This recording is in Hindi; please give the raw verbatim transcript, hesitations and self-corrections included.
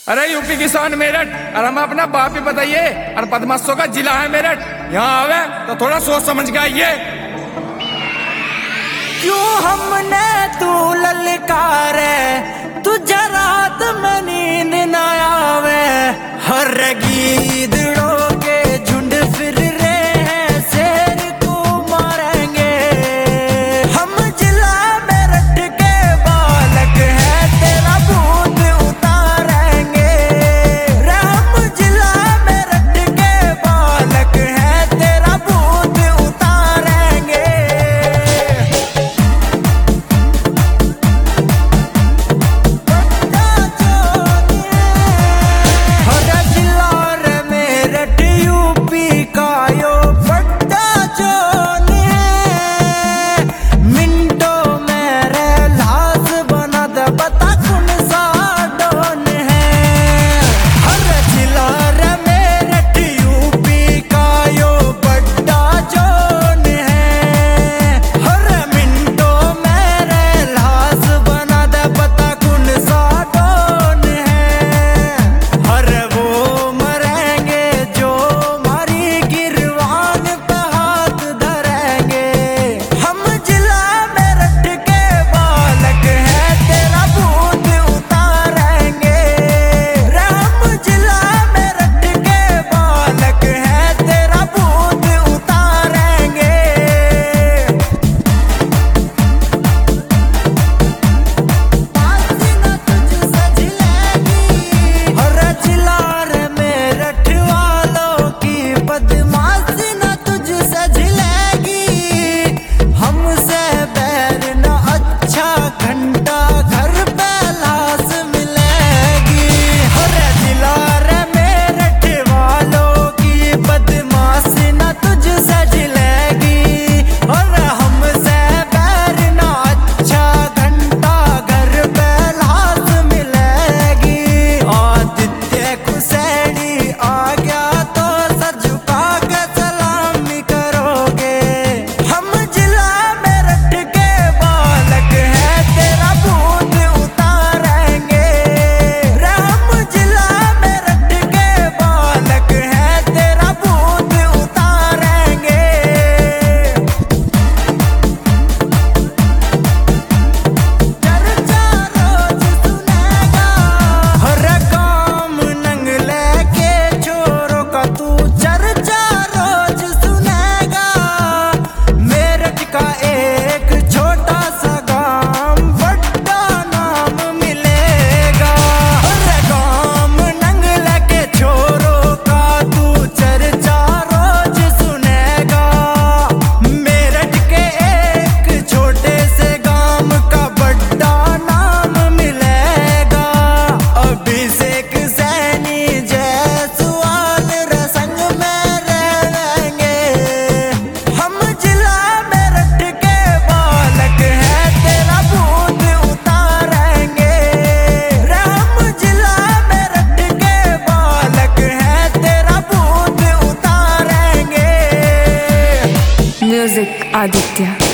अरे यूपी किसान मेरठ, और हम अपना बाप ही बताइए, और बदमाशों का जिला है मेरठ। यहाँ आवे तो थोड़ा सोच समझ के आइए। क्यों हमने तू ललकारे, तुझे रात में नींद न आवे। हर गीदड़ों के झुंड फिर रहे हैं, शेर को मारेंगे। हम जिला मेरठ के बालक हैं, तेरा भूत उतारेंगे। रे हम जिला मेरठ के बालक हैं, तेरा भूत उतारेंगे। म्यूजिक आदित्य।